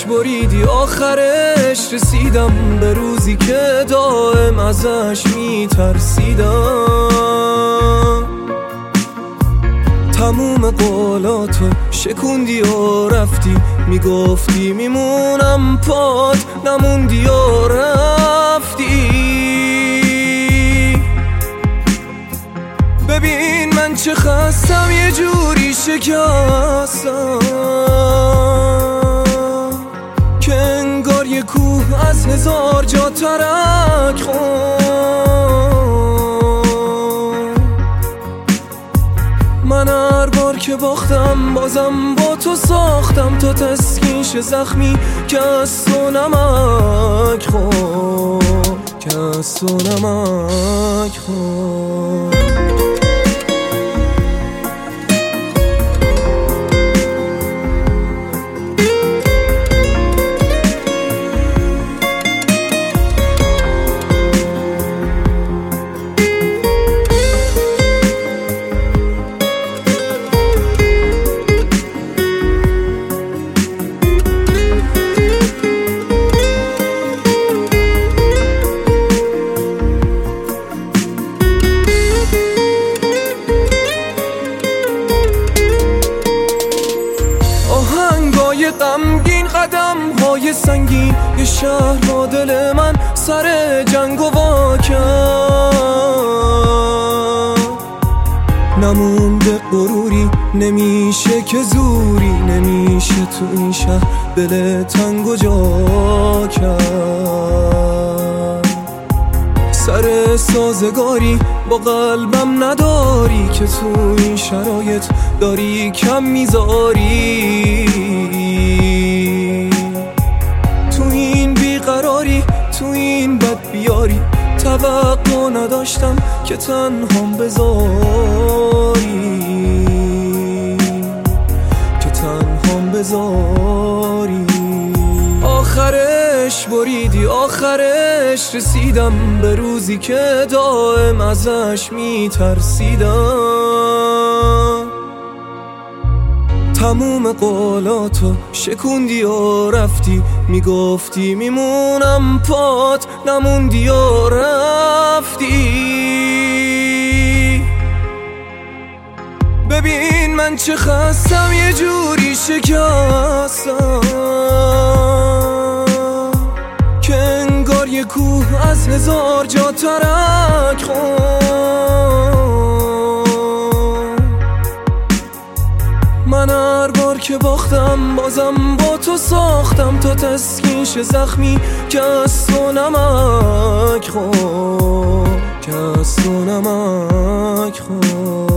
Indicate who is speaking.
Speaker 1: بریدی آخرش رسیدم به روزی که دائم ازش میترسیدم. تموم قولاتو شکوندی و رفتی، میگفتی میمونم پات، نموندی و رفتی. ببین من چه خستم، یه جوری شکستم که انگار یه کوه از 1000 جا ترک خورد. من هر بار که باختم بازم با تو ساختم، تا تسکین شه زخمی که از تو نمک خورد، که از تو نمک خورد. غمگین قدم های سنگین، یه شهر با دل من سر جنگ و وا کرد. نمونده غروری، نمیشه که زوری، نمیشه تو این شهر دل تنگ و جا کرد. سر سازگاری با قلبم نداری، که تو این شرایط داری کم میذاری. تو این بیقراری، تو این بد بیاری، توقع نداشتم که تنهام بذاری، که تنهام بذاری. آخرش بریدی آخرش رسیدم به روزی که دائم ازش میترسیدم. تموم قولاتو شکوندی و رفتی، میگفتی میمونم پات، نموندی و رفتی. ببین من چه خستم، یه جوری شکستم که انگار یه کوه از 1000 جا ترک خورد. من هر بار که باختم بازم با تو ساختم، تا تسکین شه زخمی که از تو نمک خورد، که از تو نمک خورد.